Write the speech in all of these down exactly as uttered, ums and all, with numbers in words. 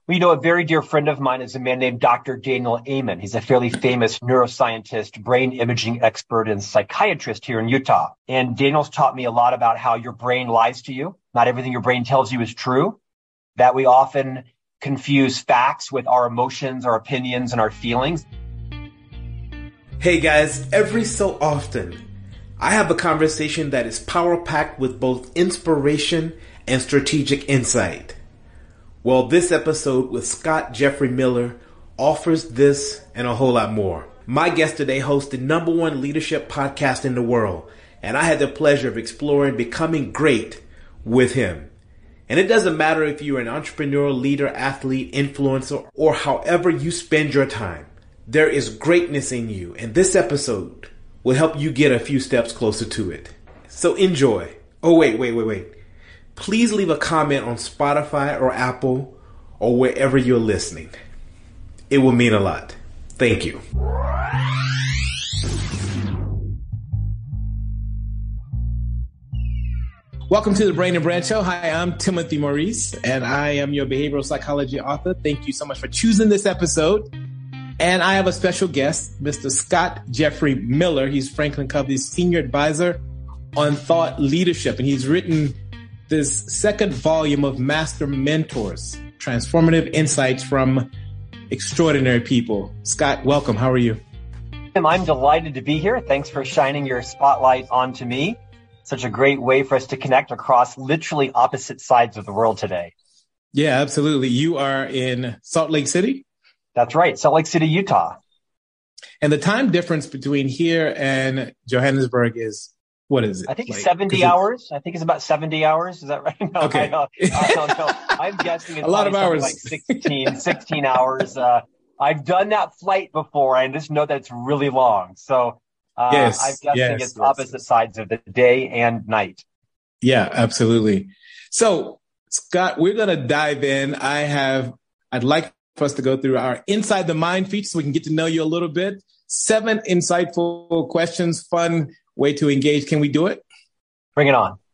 Well, you know, a very dear friend of mine is a man named Doctor Daniel Amen. He's a fairly famous neuroscientist, brain imaging expert, and psychiatrist here in Utah. And Daniel's taught me a lot about how your brain lies to you. Not everything your brain tells you is true. That we often confuse facts with our emotions, our opinions, and our feelings. Hey guys, every so often, I have a conversation that is power-packed with both inspiration and strategic insight. Well, this episode with Scott Jeffrey Miller offers this and a whole lot more. My guest today hosts the number one leadership podcast in the world, and I had the pleasure of exploring becoming great with him. And it doesn't matter if you're an entrepreneur, leader, athlete, influencer, or however you spend your time. There is greatness in you, and this episode will help you get a few steps closer to it. So enjoy. Oh, wait, wait, wait, wait. Please leave a comment on Spotify or Apple or wherever you're listening. It will mean a lot. Thank you. Welcome to the Brain and Brand Show. Hi, I'm Timothy Maurice, and I am your behavioral psychology author. Thank you so much for choosing this episode. And I have a special guest, Mister Scott Jeffrey Miller. He's Franklin Covey's senior advisor on thought leadership, and he's written this second volume of Master Mentors, Transformative Insights from Extraordinary People. Scott, welcome. How are you? I'm delighted to be here. Thanks for shining your spotlight onto me. Such a great way for us to connect across literally opposite sides of the world today. Yeah, absolutely. You are in Salt Lake City? That's right. Salt Lake City, Utah. And the time difference between here and Johannesburg is, what is it? I think like, seventy hours. I think it's about seventy hours. Is that right? No, okay. I don't, I don't know. I'm guessing it's a lot of hours. Like sixteen, sixteen hours. Uh, I've done that flight before. I just know that it's really long. So uh, yes, I'm guessing yes, it's yes, opposite yes. sides of the day and night. Yeah, absolutely. So, Scott, we're going to dive in. I have, I'd like for us to go through our Inside the Mind feature so we can get to know you a little bit. Seven insightful questions, fun way to engage. Can we do it? Bring it on.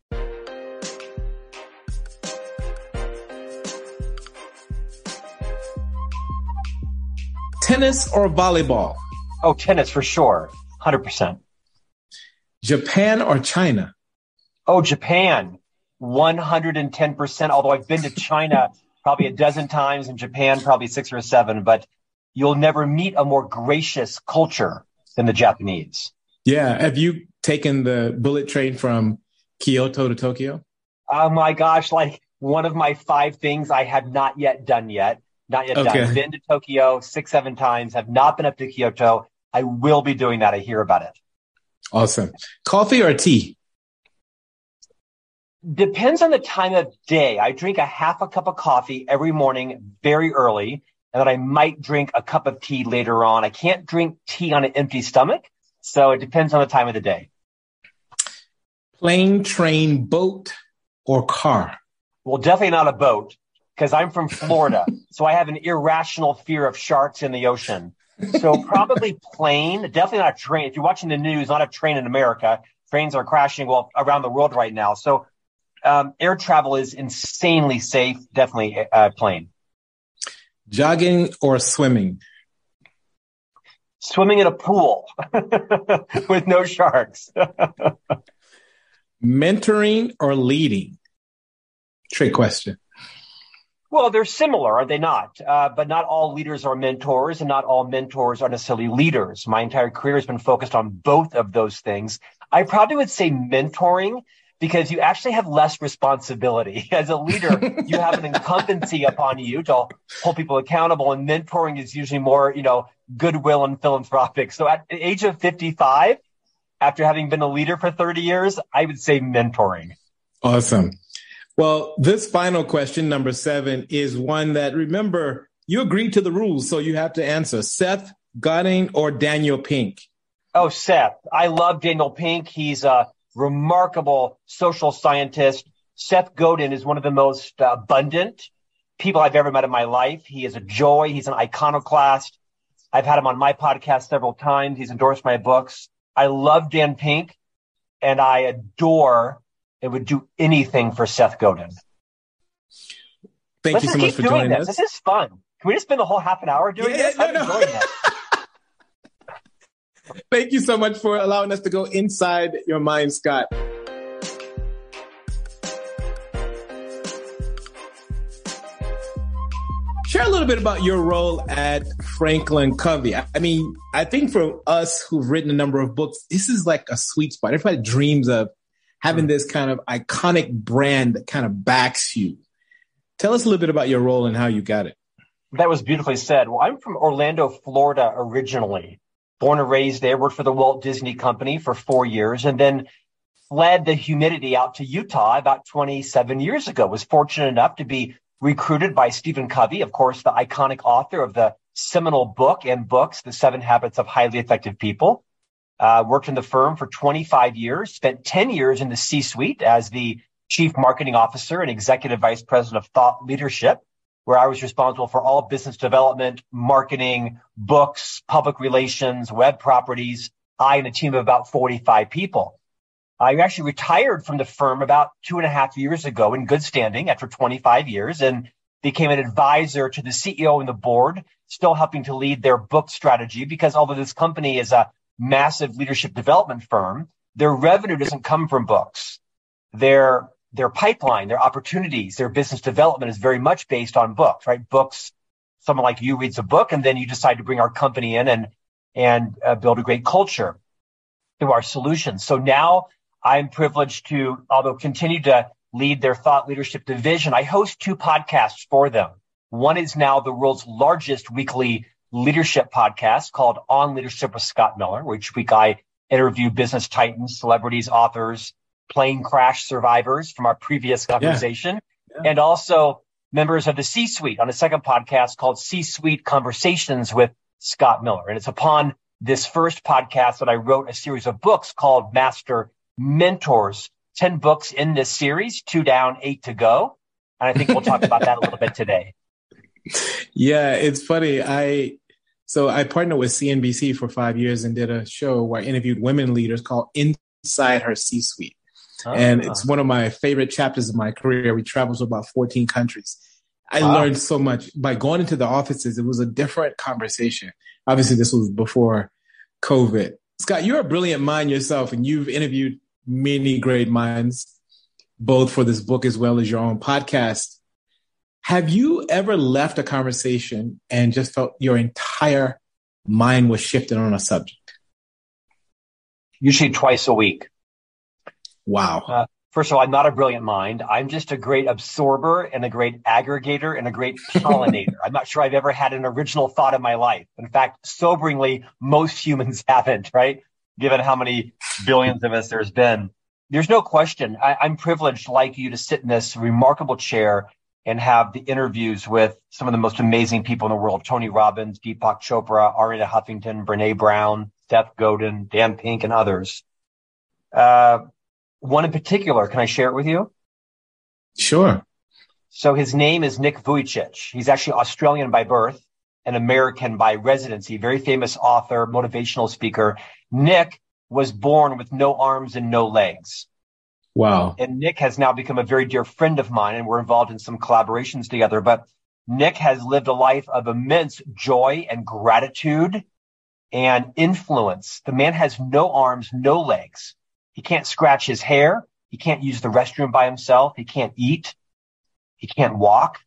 Tennis or volleyball? Oh, tennis for sure. one hundred percent. Japan or China? Oh, Japan. one hundred ten percent. Although I've been to China probably a dozen times, and Japan probably six or seven, but you'll never meet a more gracious culture than the Japanese. Yeah. Have you taken the bullet train from Kyoto to Tokyo? Oh my gosh. Like one of my five things I have not yet done yet. Not yet okay. done. Been to Tokyo six, seven times, have not been up to Kyoto. I will be doing that. I hear about it. Awesome. Coffee or tea? Depends on the time of day. I drink a half a cup of coffee every morning very early, and then I might drink a cup of tea later on. I can't drink tea on an empty stomach, so it depends on the time of the day. Plane, train, boat, or car? Well, definitely not a boat, because I'm from Florida, so I have an irrational fear of sharks in the ocean. So probably plane, definitely not a train. If you're watching the news, not a train in America. Trains are crashing well around the world right now. So Um, air travel is insanely safe. Definitely a uh, plane. Jogging or swimming? Swimming in a pool with no sharks. Mentoring or leading? Trick question. Well, they're similar, are they not? Uh, but not all leaders are mentors, and not all mentors are necessarily leaders. My entire career has been focused on both of those things. I probably would say mentoring, because you actually have less responsibility. As a leader, you have an incumbency upon you to hold people accountable, and mentoring is usually more, you know, goodwill and philanthropic. So at the age of fifty-five, after having been a leader for thirty years, I would say mentoring. Awesome. Well, this final question, number seven, is one that, remember, you agreed to the rules, so you have to answer. Seth Godin or Daniel Pink? Oh, Seth. I love Daniel Pink. He's a remarkable social scientist. Seth Godin is one of the most uh, abundant people I've ever met in my life. He is a joy. He's an iconoclast. I've had him on my podcast several times. He's endorsed my books. I love Dan Pink, and I adore and would do anything for Seth Godin. Thank Let's you so just much keep for doing joining this. us. This is fun. Can we just spend the whole half an hour doing Yeah, this? no, I'm no. enjoying that. Thank you so much for allowing us to go inside your mind, Scott. Share a little bit about your role at Franklin Covey. I mean, I think for us who've written a number of books, this is like a sweet spot. Everybody dreams of having this kind of iconic brand that kind of backs you. Tell us a little bit about your role and how you got it. That was beautifully said. Well, I'm from Orlando, Florida originally. Born and raised there, worked for the Walt Disney Company for four years, and then fled the humidity out to Utah about twenty-seven years ago. Was fortunate enough to be recruited by Stephen Covey, of course, the iconic author of the seminal book and books, The Seven Habits of Highly Effective People. Uh, worked in the firm for twenty-five years, spent ten years in the C-suite as the chief marketing officer and executive vice president of thought leadership, where I was responsible for all business development, marketing, books, public relations, web properties. I and a team of about forty-five people. I actually retired from the firm about two and a half years ago in good standing after twenty-five years and became an advisor to the C E O and the board, still helping to lead their book strategy because although this company is a massive leadership development firm, their revenue doesn't come from books. Their, their pipeline, their opportunities, their business development is very much based on books, right? Books, someone like you reads a book and then you decide to bring our company in and, and uh, build a great culture through our solutions. So now I'm privileged to, although continue to lead their thought leadership division, I host two podcasts for them. One is now the world's largest weekly leadership podcast called On Leadership with Scott Miller, where each week I interview business titans, celebrities, authors, plane crash survivors from our previous conversation, yeah. Yeah. and also members of the C-suite on a second podcast called C-suite Conversations with Scott Miller. And it's upon this first podcast that I wrote a series of books called Master Mentors, ten books in this series, two down, eight to go. And I think we'll talk about that a little bit today. Yeah, it's funny. I so I partnered with C N B C for five years and did a show where I interviewed women leaders called Inside Her C-Suite. Oh. And it's one of my favorite chapters of my career. We traveled to about fourteen countries. I wow. learned so much by going into the offices. It was a different conversation. Obviously, this was before COVID. Scott, you're a brilliant mind yourself, and you've interviewed many great minds, both for this book as well as your own podcast. Have you ever left a conversation and just felt your entire mind was shifted on a subject? Usually twice a week. Wow. Uh, first of all, I'm not a brilliant mind. I'm just a great absorber and a great aggregator and a great pollinator. I'm not sure I've ever had an original thought in my life. In fact, soberingly, most humans haven't, right? Given how many billions of us there's been. There's no question. I, I'm privileged, like you, to sit in this remarkable chair and have the interviews with some of the most amazing people in the world. Tony Robbins, Deepak Chopra, Arianna Huffington, Brene Brown, Seth Godin, Dan Pink, and others. Uh, one in particular, can I share it with you? Sure. So his name is Nick Vujicic. He's actually Australian by birth and American by residency, very famous author, motivational speaker. Nick was born with no arms and no legs. Wow. And Nick has now become a very dear friend of mine, and we're involved in some collaborations together. But Nick has lived a life of immense joy and gratitude and influence. The man has no arms, no legs. He can't scratch his hair. He can't use the restroom by himself. He can't eat. He can't walk.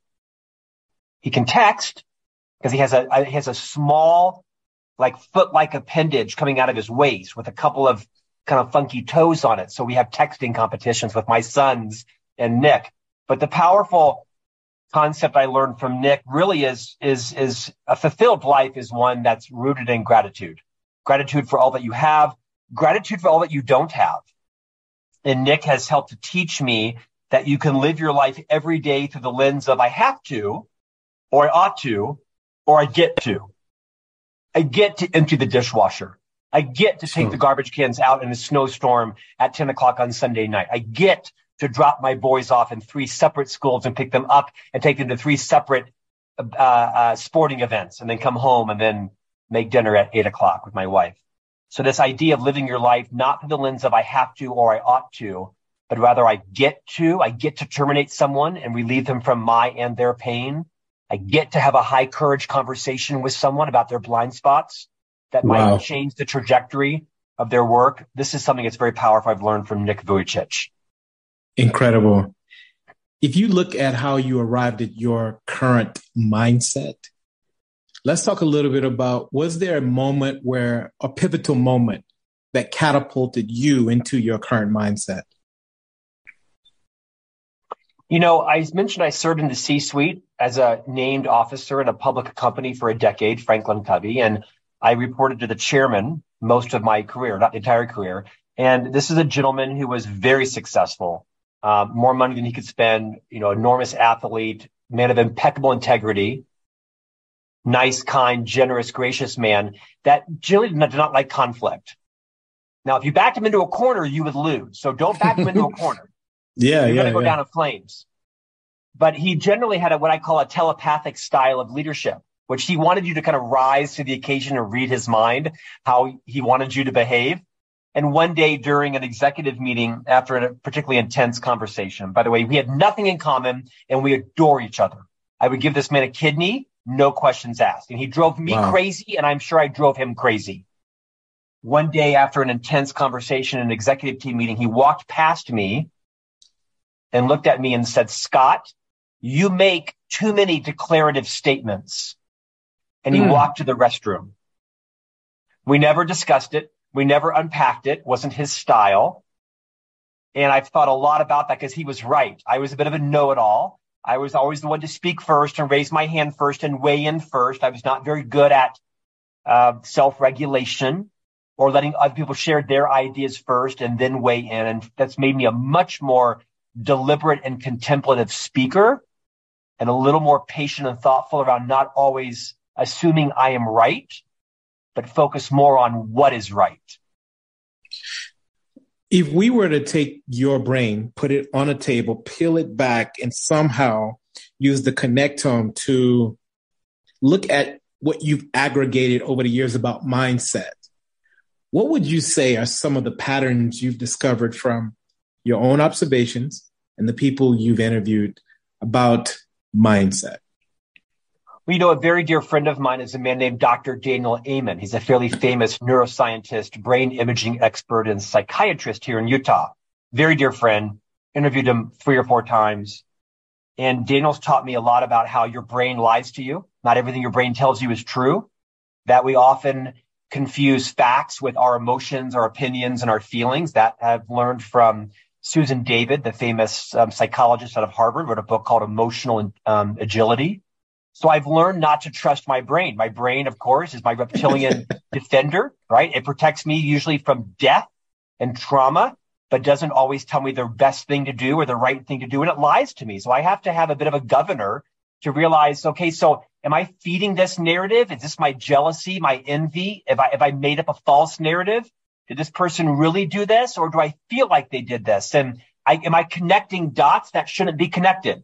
He can text because he has a, a he has a small, like foot-like appendage coming out of his waist with a couple of kind of funky toes on it. So we have texting competitions with my sons and Nick. But the powerful concept I learned from Nick really is, is, is a fulfilled life is one that's rooted in gratitude. Gratitude for all that you have, gratitude for all that you don't have. And Nick has helped to teach me that you can live your life every day through the lens of I have to, or I ought to, or I get to. I get to empty the dishwasher. I get to take the garbage cans out in a snowstorm at ten o'clock on Sunday night. I get to drop my boys off in three separate schools and pick them up and take them to three separate uh, uh, sporting events and then come home and then make dinner at eight o'clock with my wife. So this idea of living your life not through the lens of I have to or I ought to, but rather I get to, I get to terminate someone and relieve them from my and their pain. I get to have a high courage conversation with someone about their blind spots that Wow. might change the trajectory of their work. This is something that's very powerful I've learned from Nick Vujicic. Incredible. If you look at how you arrived at your current mindset, let's talk a little bit about, was there a moment where, a pivotal moment that catapulted you into your current mindset? You know, I mentioned I served in the C-suite as a named officer in a public company for a decade, Franklin Covey, and I reported to the chairman most of my career, not the entire career. And this is a gentleman who was very successful, um, more money than he could spend, you know, enormous athlete, man of impeccable integrity, nice, kind, generous, gracious man that generally did not, did not like conflict. Now, if you backed him into a corner, you would lose. So don't back him into a corner. Yeah, You're yeah, going to go yeah. down in flames. But he generally had a, what I call a telepathic style of leadership, which he wanted you to kind of rise to the occasion and read his mind, how he wanted you to behave. And one day during an executive meeting, after a particularly intense conversation, by the way, we had nothing in common and we adore each other. I would give this man a kidney, no questions asked. And he drove me Wow. crazy, and I'm sure I drove him crazy. One day after an intense conversation in an executive team meeting, he walked past me and looked at me and said, "Scott, you make too many declarative statements." And he Mm. walked to the restroom. We never discussed it. We never unpacked it. It wasn't his style. And I've thought a lot about that because he was right. I was a bit of a know-it-all. I was always the one to speak first and raise my hand first and weigh in first. I was not very good at uh, self-regulation or letting other people share their ideas first and then weigh in. And that's made me a much more deliberate and contemplative speaker, and a little more patient and thoughtful around not always assuming I am right, but focus more on what is right. If we were to take your brain, put it on a table, peel it back, and somehow use the connectome to look at what you've aggregated over the years about mindset, what would you say are some of the patterns you've discovered from your own observations and the people you've interviewed about mindset? Well, you know, a very dear friend of mine is a man named Doctor Daniel Amen. He's a fairly famous neuroscientist, brain imaging expert, and psychiatrist here in Utah. Very dear friend. Interviewed him three or four times. And Daniel's taught me a lot about how your brain lies to you. Not everything your brain tells you is true. That we often confuse facts with our emotions, our opinions, and our feelings. That I've learned from Susan David, the famous um, psychologist out of Harvard, wrote a book called Emotional um, Agility. So I've learned not to trust my brain. My brain, of course, is my reptilian defender, right? It protects me usually from death and trauma, but doesn't always tell me the best thing to do or the right thing to do. And it lies to me. So I have to have a bit of a governor to realize, okay, so am I feeding this narrative? Is this my jealousy, my envy? Have I, have I made up a false narrative? Did this person really do this? Or do I feel like they did this? And I, am I connecting dots that shouldn't be connected?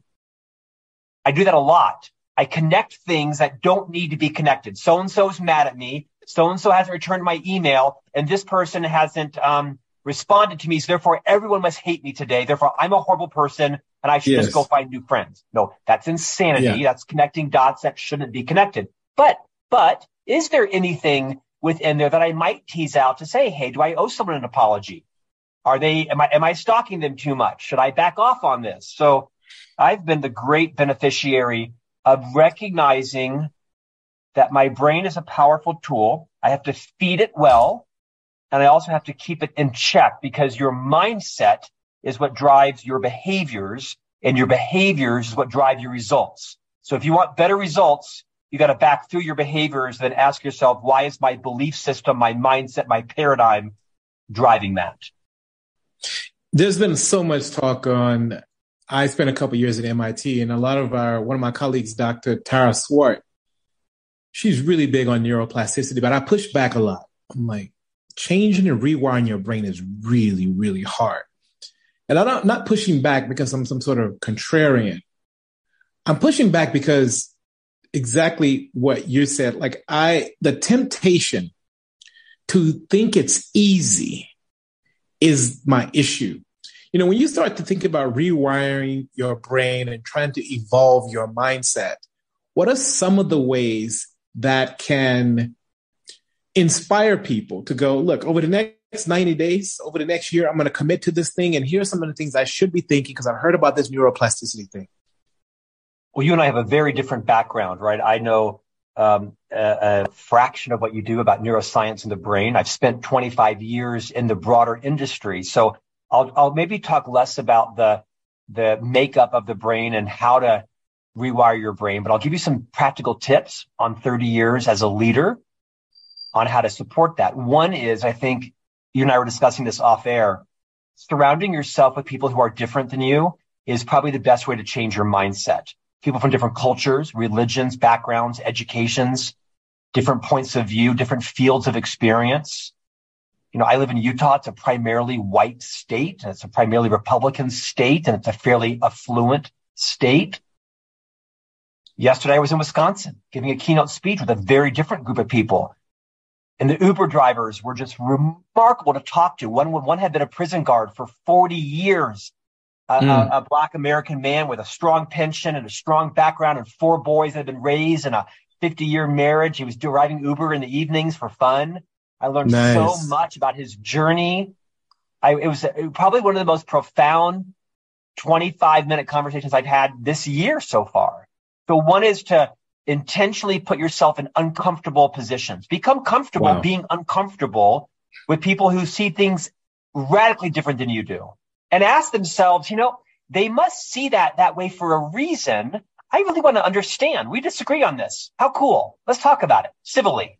I do that a lot. I connect things that don't need to be connected. So-and-so's mad at me. So-and-so hasn't returned my email. And this person hasn't um, responded to me. So therefore, everyone must hate me today. Therefore, I'm a horrible person and I should Yes. just go find new friends. No, that's insanity. Yeah. That's connecting dots that shouldn't be connected. But, but is there anything within there that I might tease out to say, hey, do I owe someone an apology? Are they, am I, am I stalking them too much? Should I back off on this? So I've been the great beneficiary of recognizing that my brain is a powerful tool. I have to feed it well, and I also have to keep it in check, because your mindset is what drives your behaviors, and your behaviors is what drive your results. So if you want better results, you got to back through your behaviors, then ask yourself, why is my belief system, my mindset, my paradigm driving that? There's been so much talk on, I spent a couple years at M I T, and a lot of our, one of my colleagues, Doctor Tara Swart, she's really big on neuroplasticity, but I push back a lot. I'm like, changing and rewiring your brain is really, really hard. And I'm not, not pushing back because I'm some sort of contrarian. I'm pushing back because exactly what you said, like I, the temptation to think it's easy is my issue. You You know, when you start to think about rewiring your brain and trying to evolve your mindset, what are some of the ways that can inspire people to go, look, over the next ninety days, over the next year, I'm going to commit to this thing. And here's some of the things I should be thinking because I've heard about this neuroplasticity thing. Well, you and I have a very different background, right? I know um, a, a fraction of what you do about neuroscience in the brain. I've spent twenty-five years in the broader industry. So I'll, I'll maybe talk less about the, the makeup of the brain and how to rewire your brain, but I'll give you some practical tips on thirty years as a leader on how to support that. One is, I think you and I were discussing this off air, surrounding yourself with people who are different than you is probably the best way to change your mindset. People from different cultures, religions, backgrounds, educations, different points of view, different fields of experience. You know, I live in Utah. It's a primarily white state. It's a primarily Republican state, and it's a fairly affluent state. Yesterday, I was in Wisconsin giving a keynote speech with a very different group of people. And the Uber drivers were just remarkable to talk to. One, one had been a prison guard for forty years. A, mm. a, a Black American man with a strong pension and a strong background and four boys that had been raised in a fifty-year marriage. He was driving Uber in the evenings for fun. I learned nice. so much about his journey. I, it was probably one of the most profound twenty-five minute conversations I've had this year so far. So one is to intentionally put yourself in uncomfortable positions. Become comfortable wow. being uncomfortable with people who see things radically different than you do. And ask themselves, you know, they must see that that way for a reason. I really want to understand. We disagree on this. How cool. Let's talk about it civilly.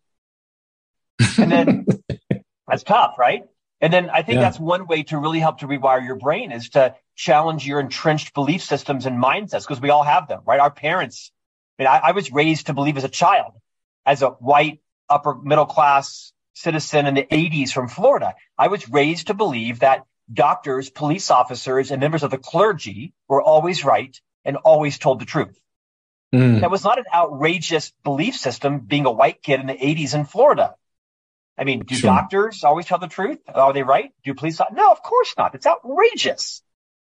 And then that's tough, right? And then I think yeah. that's one way to really help to rewire your brain is to challenge your entrenched belief systems and mindsets, because we all have them, right? Our parents, I mean, I, I was raised to believe as a child, as a white, upper middle class citizen in the eighties from Florida. I was raised to believe that doctors, police officers, and members of the clergy were always right and always told the truth. Mm. That was not an outrageous belief system being a white kid in the eighties in Florida. I mean, do sure. doctors always tell the truth? Are they right? Do police? No, of course not. It's outrageous.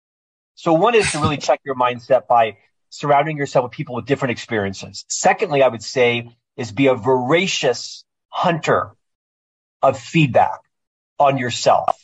So one is to really check your mindset by surrounding yourself with people with different experiences. Secondly, I would say is be a voracious hunter of feedback on yourself.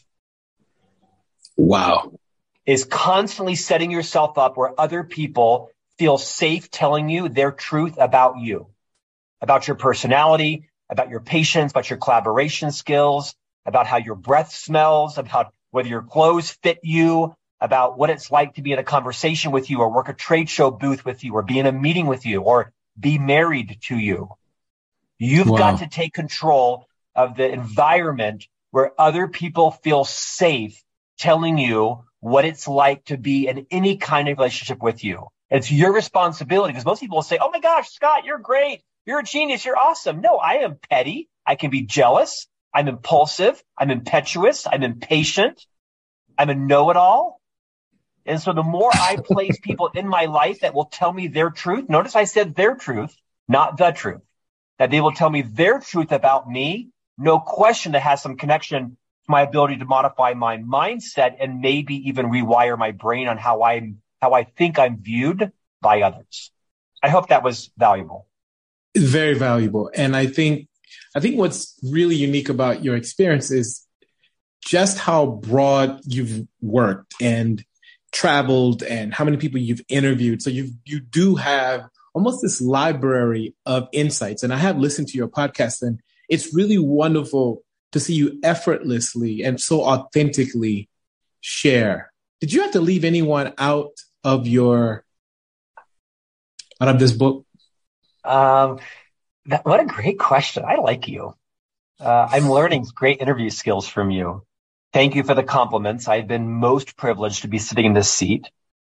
Wow. Is constantly setting yourself up where other people feel safe telling you their truth about you, about your personality, about your patience, about your collaboration skills, about how your breath smells, about whether your clothes fit you, about what it's like to be in a conversation with you or work a trade show booth with you or be in a meeting with you or be married to you. You've wow. got to take control of the environment where other people feel safe telling you what it's like to be in any kind of relationship with you. It's your responsibility, because most people will say, oh my gosh, Scott, you're great. You're a genius. You're awesome. No, I am petty. I can be jealous. I'm impulsive. I'm impetuous. I'm impatient. I'm a know-it-all. And so the more I place people in my life that will tell me their truth, notice I said their truth, not the truth, that they will tell me their truth about me, no question that has some connection my ability to modify my mindset and maybe even rewire my brain on how I'm, how I think I'm viewed by others. I hope that was valuable. It's very valuable. And I think, I think what's really unique about your experience is just how broad you've worked and traveled and how many people you've interviewed. So you you do have almost this library of insights. And I have listened to your podcast, and it's really wonderful to see you effortlessly and so authentically share. Did you have to leave anyone out of your, out of this book? Um, that, what a great question. I like you. Uh, I'm learning great interview skills from you. Thank you for the compliments. I've been most privileged to be sitting in this seat.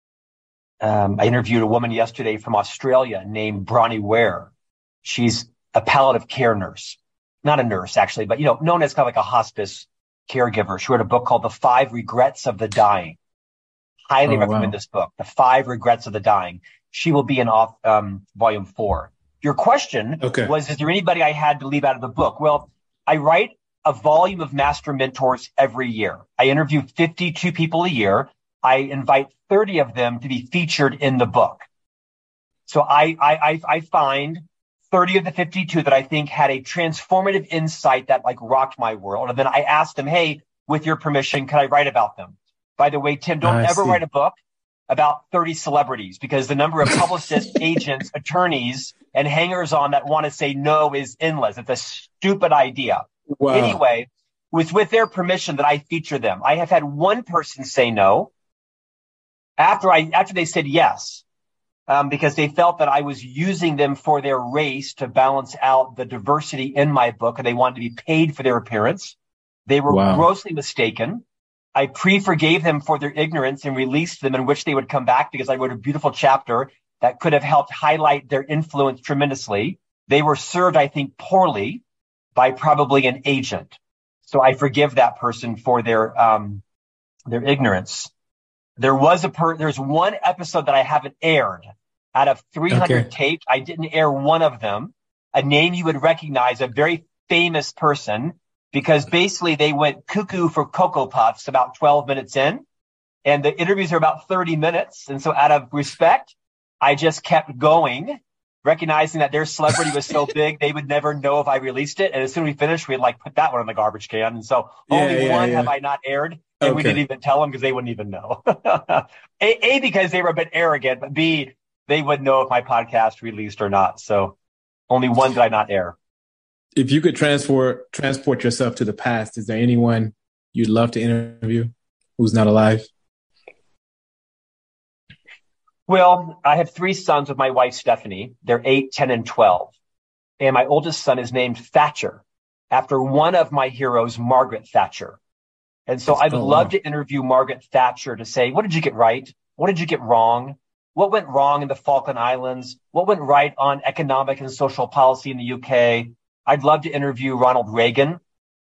Um, I interviewed a woman yesterday from Australia named Bronnie Ware. She's a palliative care nurse. Not a nurse, actually, but, you know, known as kind of like a hospice caregiver. She wrote a book called The Five Regrets of the Dying. Highly oh, recommend wow. this book, The Five Regrets of the Dying. She will be in off, um, volume four. Your question okay. was, is there anybody I had to leave out of the book? Well, I write a volume of master mentors every year. I interview fifty-two people a year. I invite thirty of them to be featured in the book. So I, I, I, I find thirty of the fifty-two that I think had a transformative insight that like rocked my world. And then I asked them, hey, with your permission, can I write about them? By the way, Tim, don't I ever see. write a book about thirty celebrities, because the number of publicists, agents, attorneys, and hangers on that want to say no is endless. It's a stupid idea. Wow. Anyway, it was with their permission that I feature them. I have had one person say no after I, after they said yes, um, because they felt that I was using them for their race to balance out the diversity in my book, and they wanted to be paid for their appearance. They were Wow. grossly mistaken. I pre-forgave them for their ignorance and released them, in which they would come back because I wrote a beautiful chapter that could have helped highlight their influence tremendously. They were served, I think, poorly by probably an agent. So I forgive that person for their, um, their ignorance. There was a per, there's one episode that I haven't aired out of three hundred Okay. tapes. I didn't air one of them. A name you would recognize, a very famous person, because basically they went cuckoo for Cocoa Puffs about twelve minutes in, and the interviews are about thirty minutes. And so out of respect, I just kept going, recognizing that their celebrity was so big, they would never know if I released it. And as soon as we finished, we'd like put that one in the garbage can. And so Yeah, only yeah, one yeah. have I not aired, and we Okay. didn't even tell them because they wouldn't even know. a, a, because they were a bit arrogant, but B, they wouldn't know if my podcast released or not. So only one did I not air. If you could transport transport yourself to the past, is there anyone you'd love to interview who's not alive? Well, I have three sons with my wife, Stephanie. They're eight, ten, and twelve. And my oldest son is named Thatcher, after one of my heroes, Margaret Thatcher. And so I would Oh, love wow. to interview Margaret Thatcher to say, what did you get right? What did you get wrong? What went wrong in the Falkland Islands? What went right on economic and social policy in the U K? I'd love to interview Ronald Reagan.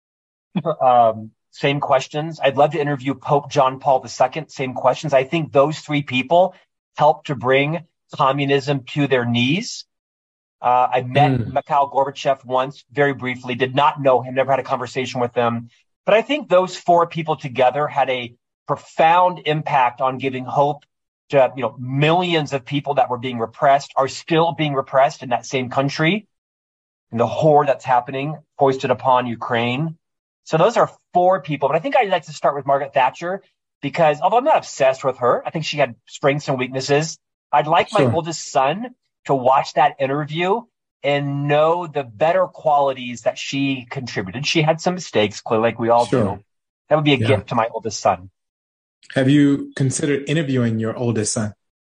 um, same questions. I'd love to interview Pope John Paul the Second. Same questions. I think those three people helped to bring communism to their knees. Uh, I met Mm. Mikhail Gorbachev once, very briefly, did not know him, never had a conversation with him. But I think those four people together had a profound impact on giving hope to, you know, millions of people that were being repressed, are still being repressed in that same country, and the horror that's happening foisted upon Ukraine. So those are four people. But I think I'd like to start with Margaret Thatcher, because although I'm not obsessed with her, I think she had strengths and weaknesses. I'd like Sure. my oldest son to watch that interview and know the better qualities that she contributed. She had some mistakes, clearly, like we all Sure. do. That would be a Yeah. gift to my oldest son. Have you considered interviewing your oldest son?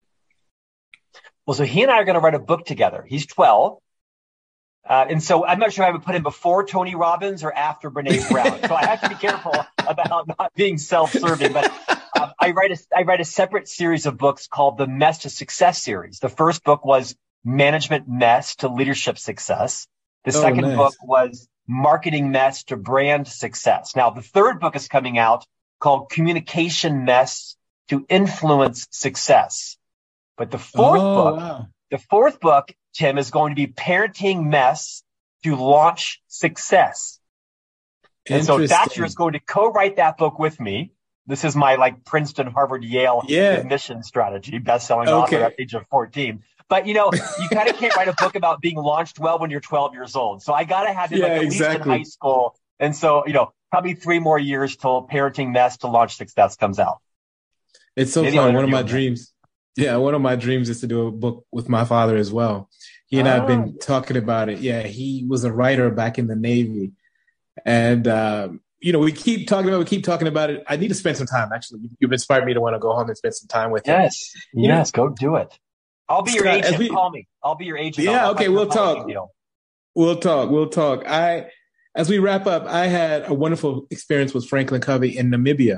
Well, so he and I are going to write a book together. He's twelve. Uh, and so I'm not sure I would put him before Tony Robbins or after Brene Brown. So I have to be careful about not being self-serving. But um, I write a, I write a separate series of books called the Mess to Success series. The first book was Management Mess to Leadership Success. The Oh, second nice. book was Marketing Mess to Brand Success. Now, the third book is coming out called Communication Mess to Influence Success. But the fourth oh, book, wow. the fourth book, Tim, is going to be Parenting Mess to Launch Success. And so Interesting. Thatcher is going to co-write that book with me. This is my like Princeton, Harvard, Yale Yeah. admission strategy, best-selling Okay. author at the age of fourteen. But, you know, you kind of can't write a book about being launched well when you're twelve years old. So I got to have it Yeah, like at least exactly. in high school. And so, you know, probably three more years till Parenting Mess to Launch Success comes out. It's so Maybe I'll fun. One of interview my him then. dreams. Yeah, one of my dreams is to do a book with my father as well. He and I have Ah. been talking about it. Yeah, he was a writer back in the Navy. And, um, you know, we keep talking about, we keep talking about it. I need to spend some time, actually. You've inspired me to want to go home and spend some time with him. Yes. You know- Yes. Go do it. I'll be your Scott, as agent. we- Call me. I'll be your agent. Yeah, I'll- okay, I'll- we'll I'll- talk. deal. We'll talk. We'll talk. I, as we wrap up, I had a wonderful experience with Franklin Covey in Namibia.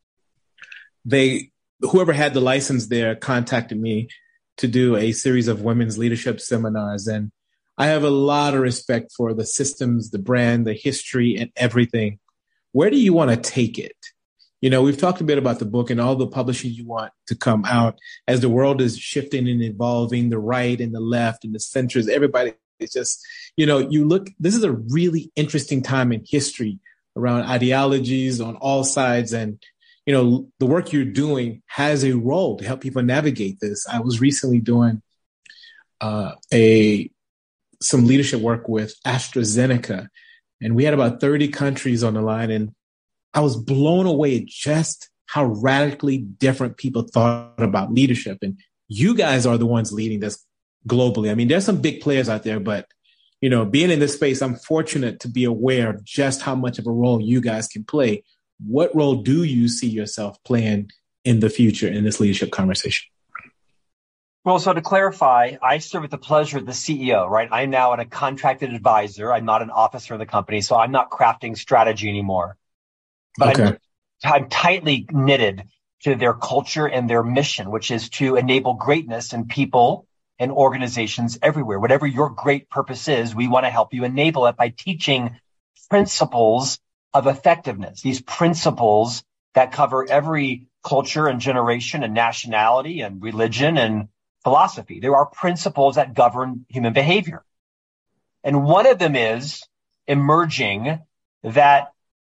They, whoever had the license there contacted me to do a series of women's leadership seminars. And I have a lot of respect for the systems, the brand, the history, and everything. Where do you want to take it? You know, we've talked a bit about the book and all the publishing you want to come out as the world is shifting and evolving, the right and the left and the centers, everybody is just, you know, you look, this is a really interesting time in history around ideologies on all sides. And, you know, the work you're doing has a role to help people navigate this. I was recently doing uh, a some leadership work with AstraZeneca, and we had about thirty countries on the line, and I was blown away at just how radically different people thought about leadership. And you guys are the ones leading this globally. I mean, there's some big players out there, but, you know, being in this space, I'm fortunate to be aware of just how much of a role you guys can play. What role do you see yourself playing in the future in this leadership conversation? Well, so to clarify, I serve with the pleasure of the C E O, right? I'm now a contracted advisor. I'm not an officer of the company, so I'm not crafting strategy anymore. But okay. I'm, I'm tightly knitted to their culture and their mission, which is to enable greatness in people and organizations everywhere. Whatever your great purpose is, we want to help you enable it by teaching principles of effectiveness. These principles that cover every culture and generation and nationality and religion and philosophy. There are principles that govern human behavior. And one of them is emerging that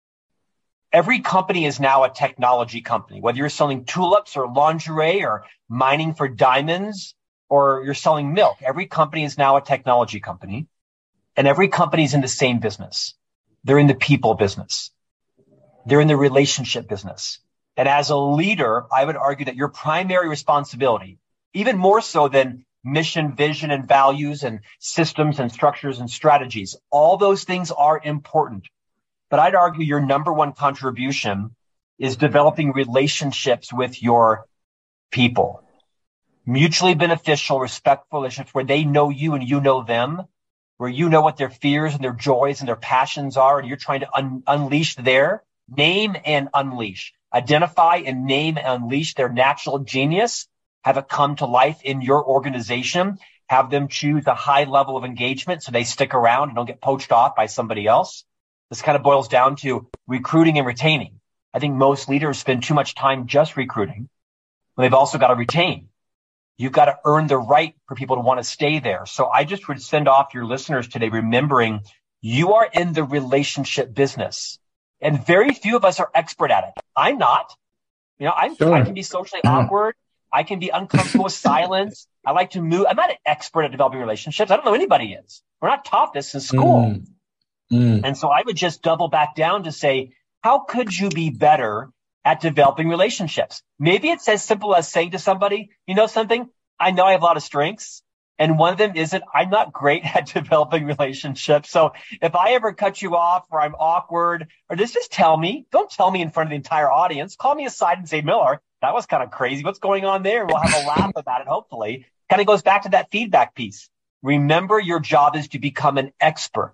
every company is now a technology company, whether you're selling tulips or lingerie or mining for diamonds or you're selling milk. Every company is now a technology company, and every company is in the same business. They're in the people business. They're in the relationship business. And as a leader, I would argue that your primary responsibility, even more so than mission, vision, and values and systems and structures and strategies, all those things are important. But I'd argue your number one contribution is developing relationships with your people. Mutually beneficial, respectful relationships where they know you and you know them, where you know what their fears and their joys and their passions are, and you're trying to un- unleash their name and unleash, identify and name and unleash their natural genius, have it come to life in your organization, have them choose a high level of engagement so they stick around and don't get poached off by somebody else. This kind of boils down to recruiting and retaining. I think most leaders spend too much time just recruiting when they've also got to retain. You've got to earn the right for people to want to stay there. So I just would send off your listeners today remembering you are in the relationship business, and very few of us are expert at it. I'm not. You know, I'm, sure. I can be socially mm. awkward. I can be uncomfortable with silence. I like to move. I'm not an expert at developing relationships. I don't know anybody is. We're not taught this in school. Mm. Mm. And so I would just double back down to say, how could you be better at developing relationships? Maybe it's as simple as saying to somebody, you know something, I know I have a lot of strengths, and one of them isn't I'm not great at developing relationships. So if I ever cut you off or I'm awkward, or just, just tell me, don't tell me in front of the entire audience. Call me aside and say, Miller, that was kind of crazy. What's going on there? We'll have a laugh about it, hopefully. Kind of goes back to that feedback piece. Remember, your job is to become an expert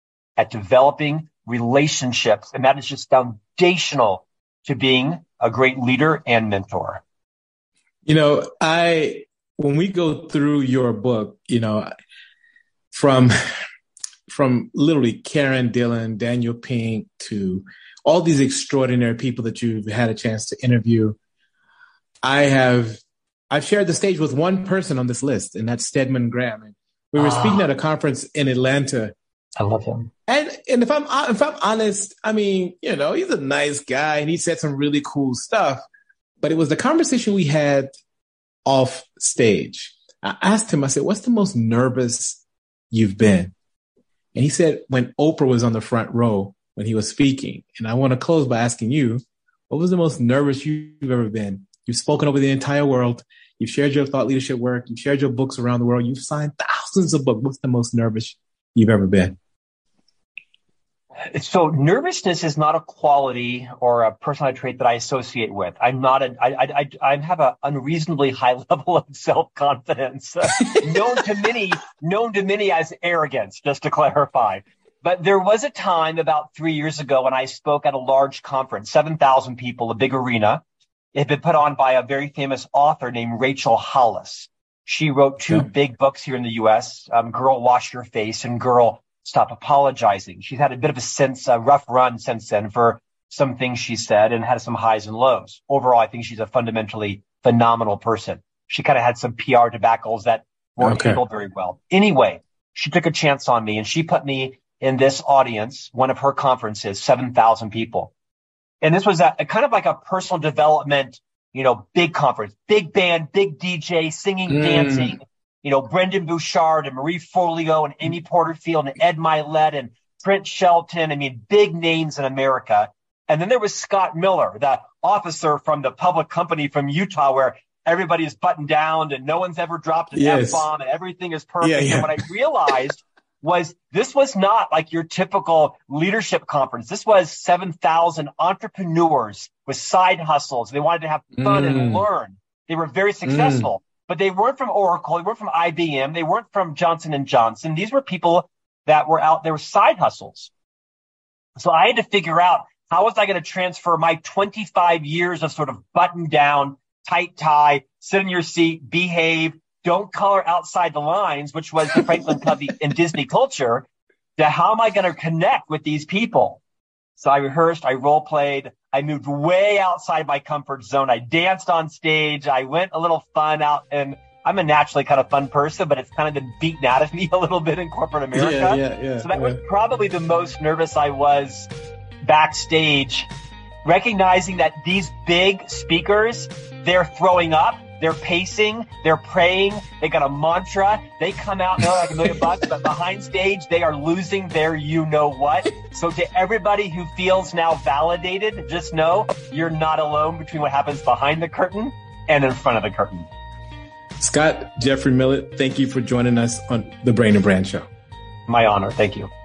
at developing relationships, and that is just foundational to being a great leader and mentor. You know, I when we go through your book, you know, from from literally Karen Dillon, Daniel Pink, to all these extraordinary people that you've had a chance to interview, I have I've shared the stage with one person on this list, and that's Stedman Graham. And we were ah. speaking at a conference in Atlanta. I love him. And and if I'm if I'm honest, I mean, you know, he's a nice guy and he said some really cool stuff. But it was the conversation we had off stage. I asked him, I said, what's the most nervous you've been? And he said, when Oprah was on the front row when he was speaking. And I want to close by asking you, what was the most nervous you've ever been? You've spoken over the entire world. You've shared your thought leadership work. You've shared your books around the world. You've signed thousands of books. What's the most nervous you've ever been? So nervousness is not a quality or a personality trait that I associate with. I'm not a, I, I, I have an unreasonably high level of self-confidence, uh, known to many, known to many as arrogance, just to clarify. But there was a time about three years ago when I spoke at a large conference, seven thousand people, a big arena. It had been put on by a very famous author named Rachel Hollis. She wrote two yeah. big books here in the U S, um, Girl, Wash Your Face and Girl, Stop Apologizing. She's had a bit of a sense, a rough run since then for some things she said and had some highs and lows. Overall, I think she's a fundamentally phenomenal person. She kind of had some P R debacles that weren't okay. handled very well. Anyway, she took a chance on me and she put me in this audience, one of her conferences, seven thousand people. And this was a, a kind of like a personal development, you know, big conference, big band, big D J, singing, mm. dancing, you know, Brendan Bouchard and Marie Forleo and Amy Porterfield and Ed Milet and Trent Shelton. I mean, big names in America. And then there was Scott Miller, the officer from the public company from Utah, where everybody is buttoned down and no one's ever dropped an yes. F-bomb and everything is perfect. Yeah, yeah. And what I realized was this was not like your typical leadership conference. This was seven thousand entrepreneurs with side hustles. They wanted to have fun mm. and learn. They were very successful, mm. but they weren't from Oracle. They weren't from I B M. They weren't from Johnson and Johnson. These were people that were out there with side hustles. So I had to figure out, how was I going to transfer my twenty-five years of sort of button down, tight tie, sit in your seat, behave, don't color outside the lines, which was the Franklin Covey and Disney culture, to how am I going to connect with these people? So I rehearsed, I role played, I moved way outside my comfort zone. I danced on stage. I went a little fun out, and I'm a naturally kind of fun person, but it's kind of been beaten out of me a little bit in corporate America. Yeah, yeah, yeah, so that yeah. was probably the most nervous I was backstage, recognizing that these big speakers, they're throwing up, they're pacing, they're praying, they got a mantra, they come out, they're like a million bucks, but behind stage, they are losing their you-know-what. So to everybody who feels now validated, just know you're not alone between what happens behind the curtain and in front of the curtain. Scott Jeffrey Millett, thank you for joining us on the Brain and Brand Show. My honor. Thank you.